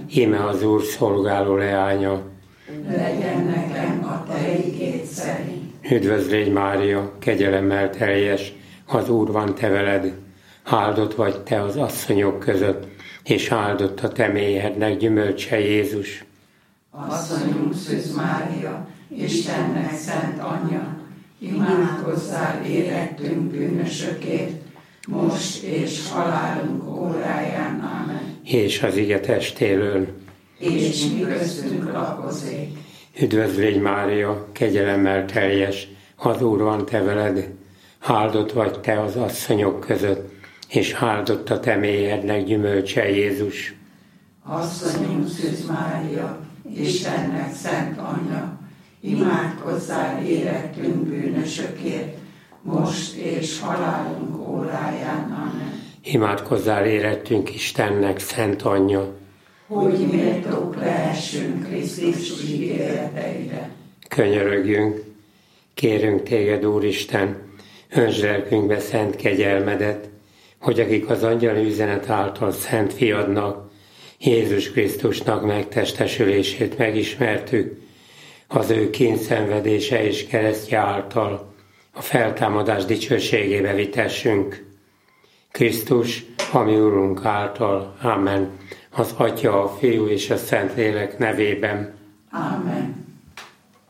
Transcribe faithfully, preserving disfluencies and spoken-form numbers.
íme az Úr szolgáló leánya. Legyen nekem a te igéd szerint. Üdvözlégy Mária, kegyelemmel teljes, az Úr van te veled. Áldott vagy te az asszonyok között, és áldott a te méhednek gyümölcse Jézus. Asszonyunk Szűz Mária, Istennek szent anyja, imádkozzál érettünk bűnösökért, most és halálunk óráján. Ámen. És az ige testélől. És mi köztünk lakozik. Üdvözlégy Mária, kegyelemmel teljes, az Úr van te veled. Áldott vagy te az asszonyok között, és áldott a te méhednek gyümölcse Jézus. Asszonyunk Szűz Mária, Istennek szent anyja, imádkozzál érettünk bűnösökért, most és halálunk óráján. Amen. Imádkozzál érettünk Istennek szent anyja, hogy méltók lehessünk Krisztus ígéreteire. Könyörögjünk, kérünk téged, Úristen, öntsd lelkünkbe szent kegyelmedet, hogy akik az angyali üzenet által szent fiadnak, Jézus Krisztusnak megtestesülését megismertük, az ő kényszenvedése és keresztje által a feltámadás dicsőségébe vitessünk. Krisztus, ami Urunk által. Amen. Az Atya, a Fiú és a Szentlélek nevében. Amen.